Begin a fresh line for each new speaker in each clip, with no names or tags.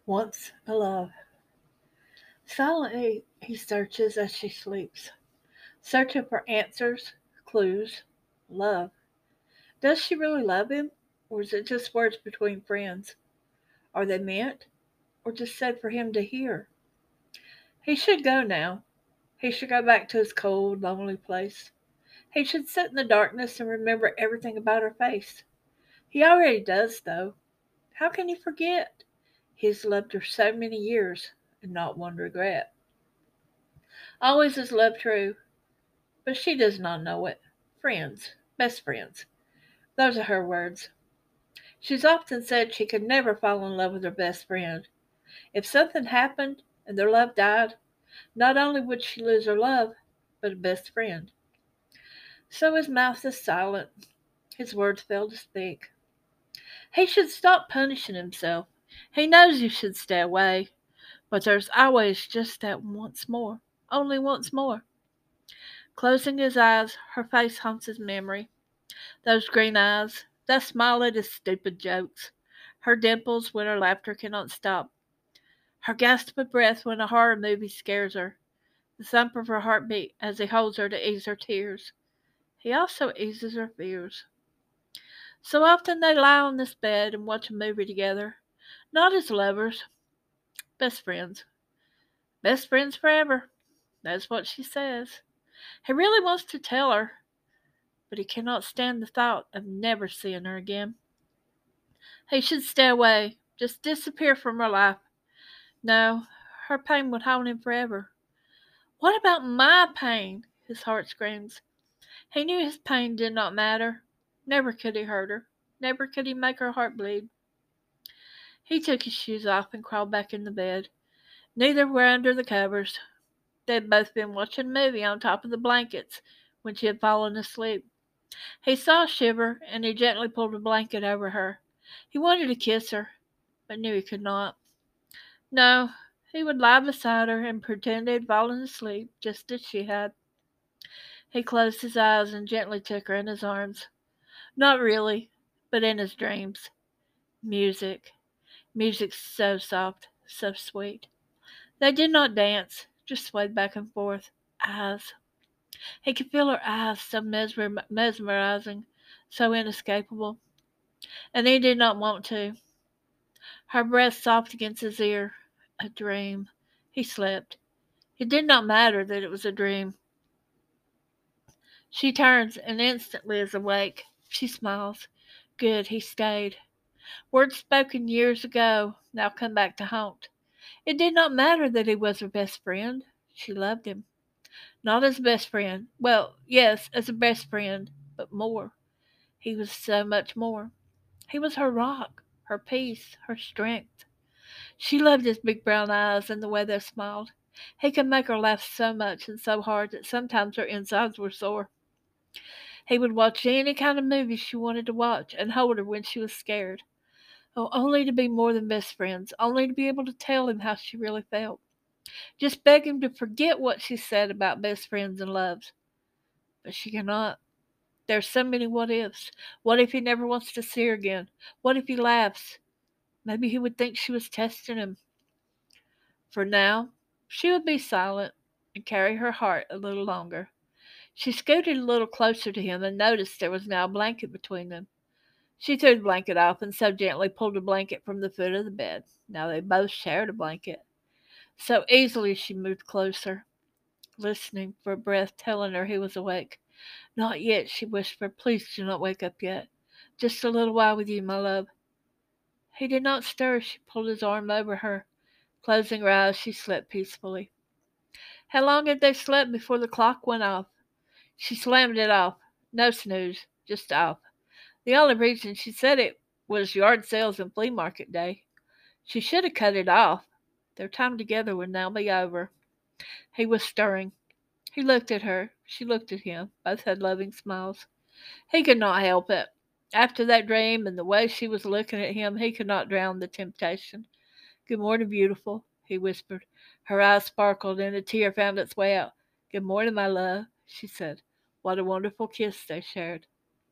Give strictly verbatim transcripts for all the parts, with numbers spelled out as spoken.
Once a love. Silently he searches as she sleeps, searching for answers, clues, love. Does she really love him? Or is it just words between friends? Are they meant, or just said for him to hear? He should go now. He should go back to his cold, lonely place. He should sit in the darkness and remember everything about her face. He already does, though. How can he forget? He has loved her so many years, and not one regret. Always is love true, but she does not know it. Friends, best friends. Those are her words. She's often said she could never fall in love with her best friend. If something happened and their love died, not only would she lose her love, but a best friend. So his mouth is silent. His words fail to speak. He should stop punishing himself. He knows you should stay away, but there's always just that once more. Only once more. Closing his eyes, her face haunts his memory. Those green eyes, that smile at his stupid jokes, her dimples when her laughter cannot stop, her gasp of breath when a horror movie scares her, the thump of her heartbeat as he holds her to ease her tears. He also eases her fears. So often they lie on this bed and watch a movie together, not as lovers, best friends. Best friends forever. That's what she says. He really wants to tell her, but he cannot stand the thought of never seeing her again. He should stay away, just disappear from her life. No, her pain would haunt him forever. What about my pain? His heart screams. He knew his pain did not matter. Never could he hurt her. Never could he make her heart bleed. He took his shoes off and crawled back in the bed. Neither were under the covers. They had both been watching a movie on top of the blankets when she had fallen asleep. He saw her shiver, and he gently pulled a blanket over her. He wanted to kiss her, but knew he could not. No, he would lie beside her and pretend he had fallen asleep, just as she had. He closed his eyes and gently took her in his arms. Not really, but in his dreams. Music. Music so soft, so sweet. They did not dance, just swayed back and forth. Eyes. He could feel her eyes, so mesmer- mesmerizing, so inescapable. And he did not want to. Her breath soft against his ear. A dream. He slept. It did not matter that it was a dream. She turns and instantly is awake. She smiles. Good, he stayed. Words spoken years ago now come back to haunt. It did not matter that he was her best friend. She loved him. Not as best friend. Well, yes, as a best friend, but more. He was so much more. He was her rock, her peace, her strength. She loved his big brown eyes and the way they smiled. He could make her laugh so much and so hard that sometimes her insides were sore. He would watch any kind of movie she wanted to watch and hold her when she was scared. Oh, only to be more than best friends, only to be able to tell him how she really felt. Just beg him to forget what she said about best friends and loves. But she cannot. There's so many what ifs. What if he never wants to see her again? What if he laughs? Maybe he would think she was testing him. For now, she would be silent and carry her heart a little longer. She scooted a little closer to him and noticed there was now a blanket between them. She threw the blanket off and so gently pulled the blanket from the foot of the bed. Now they both shared a blanket. So easily she moved closer, listening for a breath telling her he was awake. Not yet, she whispered. Please do not wake up yet. Just a little while with you, my love. He did not stir. She pulled his arm over her. Closing her eyes, she slept peacefully. How long had they slept before the clock went off? She slammed it off. No snooze, just off. The only reason she said it was yard sales and flea market day. She should have cut it off. Their time together would now be over. He was stirring. He looked at her. She looked at him. Both had loving smiles. He could not help it. After that dream and the way she was looking at him, he could not drown the temptation. Good morning, beautiful, he whispered. Her eyes sparkled and a tear found its way out. Good morning, my love, she said. What a wonderful kiss they shared.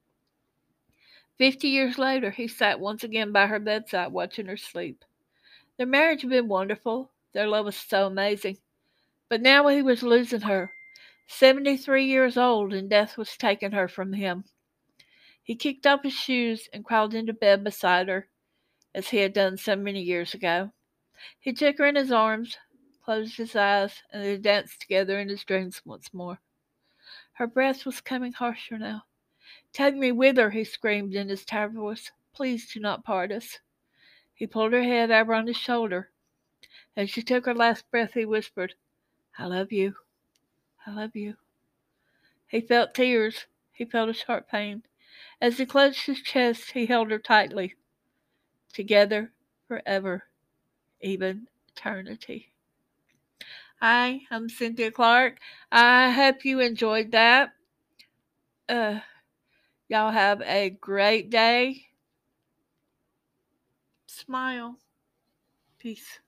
Fifty years later, he sat once again by her bedside watching her sleep. Their marriage had been wonderful. Their love was so amazing. But now he was losing her. Seventy-three years old, and death was taking her from him. He kicked off his shoes and crawled into bed beside her, as he had done so many years ago. He took her in his arms, closed his eyes, and they danced together in his dreams once more. Her breath was coming harsher now. "Take me with her," he screamed in his tired voice. "Please do not part us." He pulled her head over on his shoulder. As she took her last breath, he whispered, "I love you. I love you." He felt tears. He felt a sharp pain. As he clenched his chest, he held her tightly. Together forever, even eternity. Hi, I'm Cynthia Clark. I hope you enjoyed that. Uh, y'all have a great day. Smile. Peace.